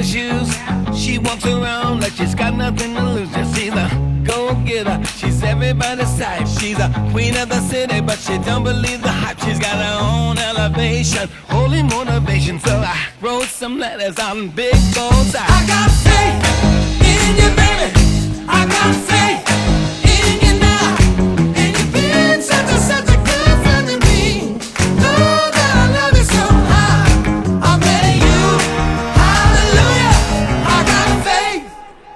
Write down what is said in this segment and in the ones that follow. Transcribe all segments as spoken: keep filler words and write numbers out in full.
shoes. She walks around like she's got nothing to lose. Just she's a go-getter, she's everybody's type. She's a queen of the city, but she don't believe the hype. She's got her own elevation, holy motivation. So I wrote some letters on big bullseye. I got faith in you, baby. I got faith in you now. And you've been such a, such a good friend to me. Know that I love you so high. I'm betting you, hallelujah, I got faith.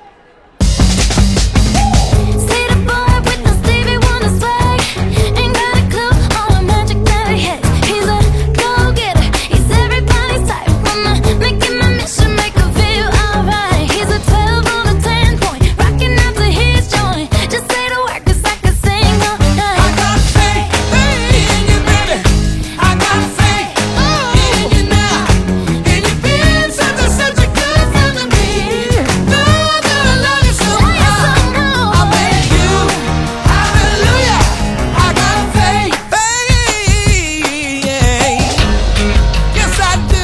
See the boy with the Stevie Wonder swag. Ain't got a clue on the magic that he has. He's a go-getter, he's everybody's type. Wanna make him a mission, make her feel alright. He's a twelve on a ten point, rocking out to his joint. Just say the word 'cause I can sing all night. I got faith in you, baby. I got faith in you now. And you've been such a, such a good friend to me. Know that I love you so high. I bet you, hallelujah, I got faith. Hey, yeah. Yes, I do.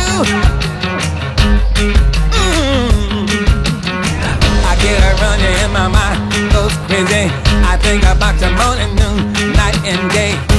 Mm. I get a running in my mind, goes crazy. I think about you morning, noon, night and day.